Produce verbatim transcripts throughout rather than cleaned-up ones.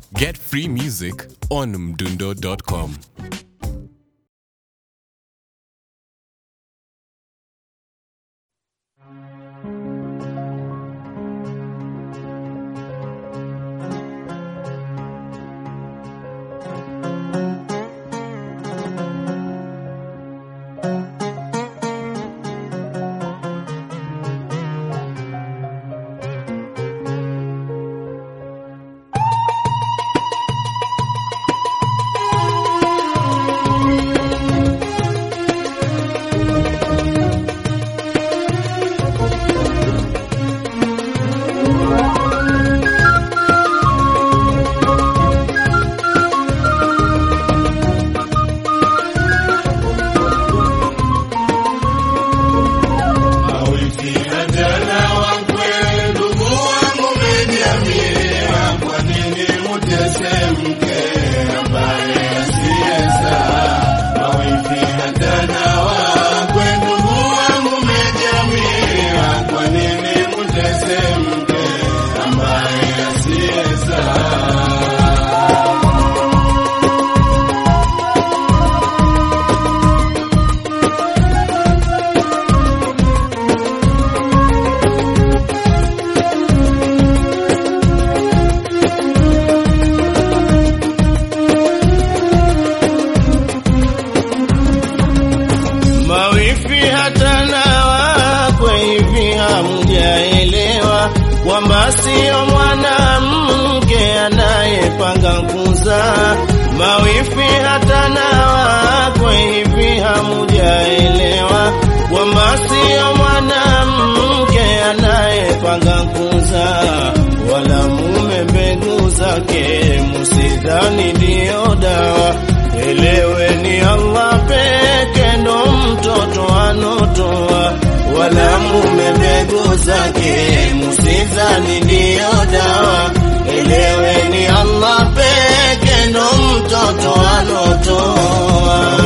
Get free music on mdundo dot com. Kwamba sio mwanamke anayepanga kuzaa. Mawifi hata na wakwe hivi hamujaelewa, kwamba sio mwanamke anayepanga kuzaa, wala mume mbegu zake musidhani ndio dawa. Eleweni Allah peke ndo mtoto anotoa, wala mume mbegu zake musidhani ndio dawa. Eleweni Allah peke ndo mtoto anotoa.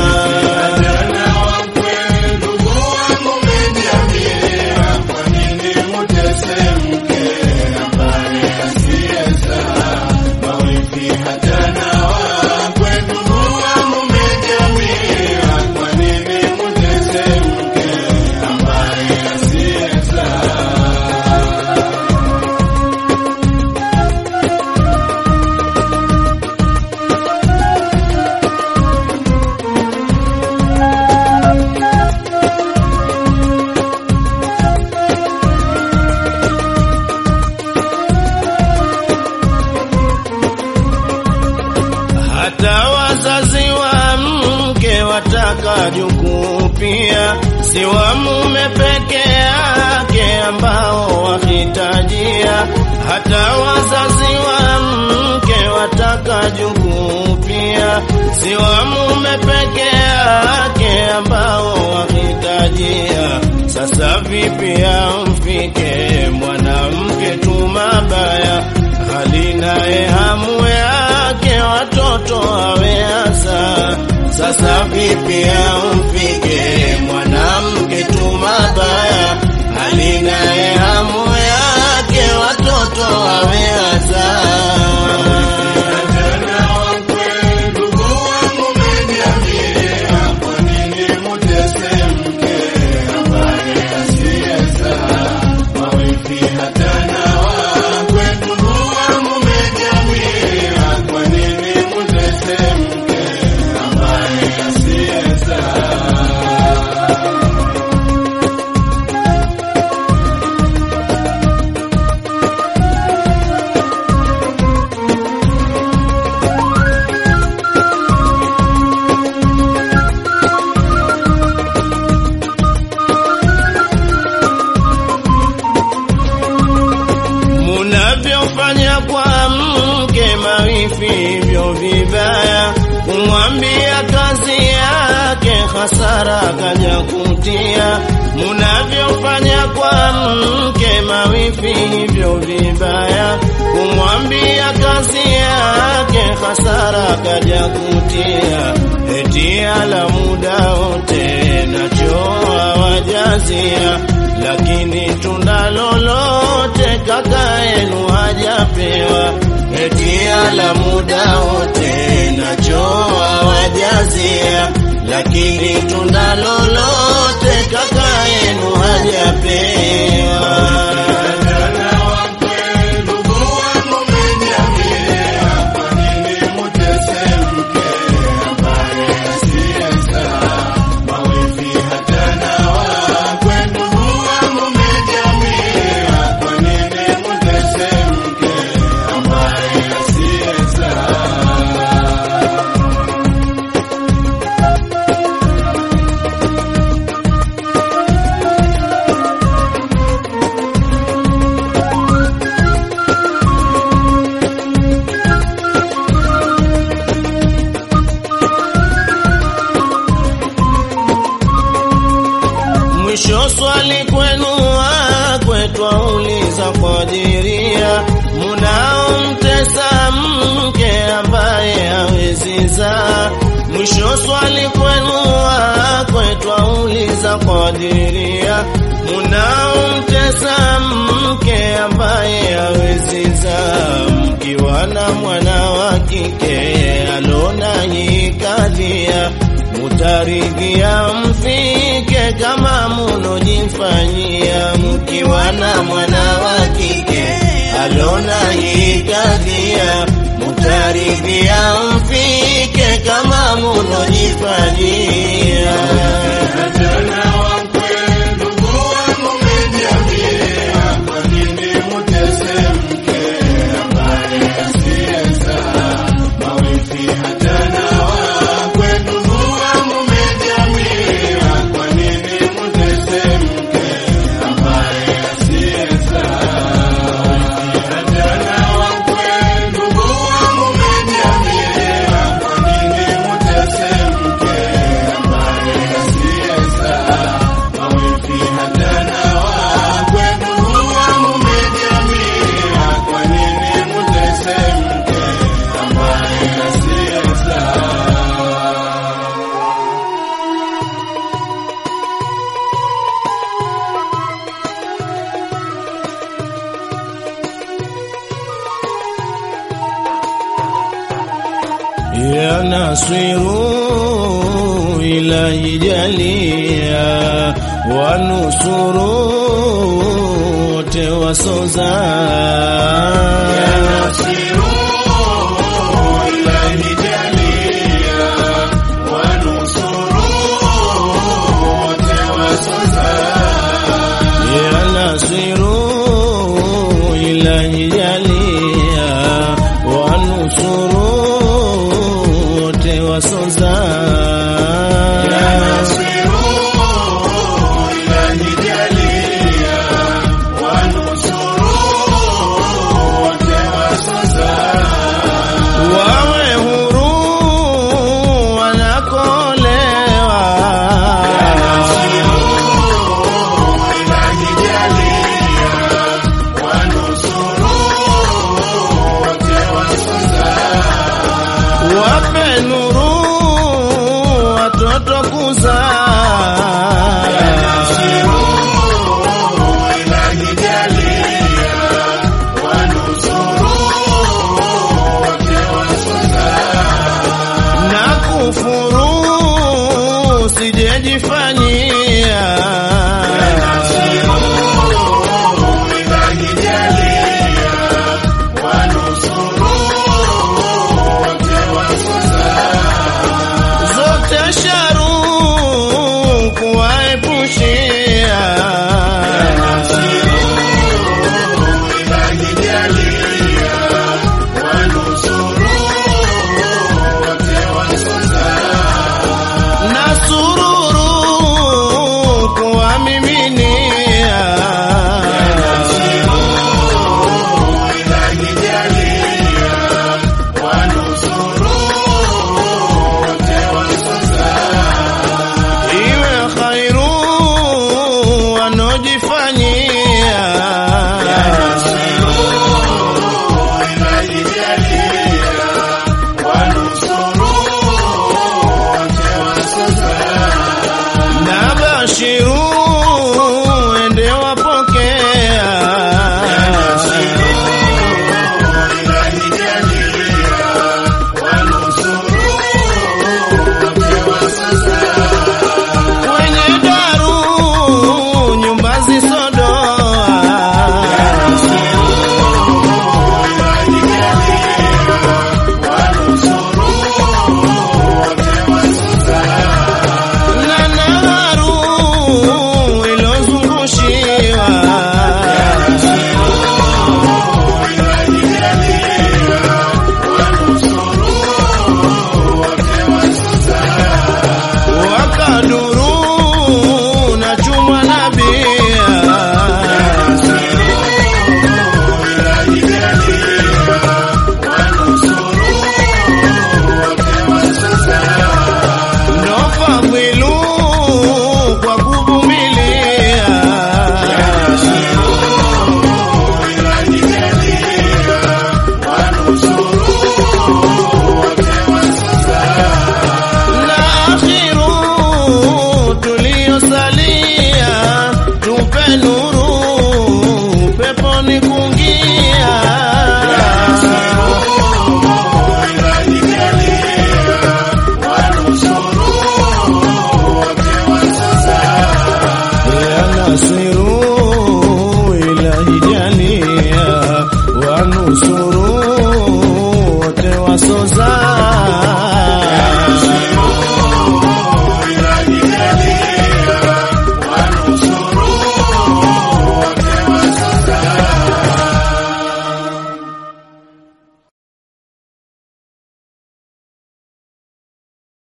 Hata wazazi wa mke wataka jukuu pia, si wa mume peke yake ambao wahitajia. Hata wazazi wa mke wataka jukuu pia, si wa mume peke yake ambao wahitajia. Sasa vipi amfike mwanamke tu mabaya, hali naye hamu yake watoto aweasa. Sasa vipi amfike mwanamke tu mabaya, hali naye hamu yake watoto aweasa. Munavyofanya kwa mke mawifi hivyo vibaya, kumwambia kazi yake hasara kaja kutia. Munavyofanya kwa mke mawifi hivyo vibaya, kumwambia kazi yake hasara kaja kutia. Eti ala muda wote nachoa wajazia, lakini tunda lolote kaka yenu hajapewa. Eti kulala muda wote, nachoa wajazia, lakini tunda lolote kaka yenu hajapewa. Mwisho swali kwenu kwetu auliza Qadiria, munaomtesa mke ambaye hawezi zaa. Mwisho swali kwenu kwetu auliza Qadiria, munaomtesa mke ambaye hawezi zaa. Mkiwa na mwana wa kike alona nyikadhia, mutaridhia mfike kama munojifanyia. Mkiwa na mwana wa kike alona nyikadhia, mutaridhia mfike kama munojifanyia. Ya Nasiru ilahi jalia, wa nusuru wote wasoza. Ya Nasiru ilahi jalia, wa nusuru wote wasoza. Ya Nasiru ilahi jalia, wa nusuru wasoza. Ya Nasiru ilahi jalia, wa nusuru wote wasoza. Wawe huru wanakolewa. Ya Nasiru ilahi jalia, wa nusuru wote wasoza. Wape nuru ulikuwa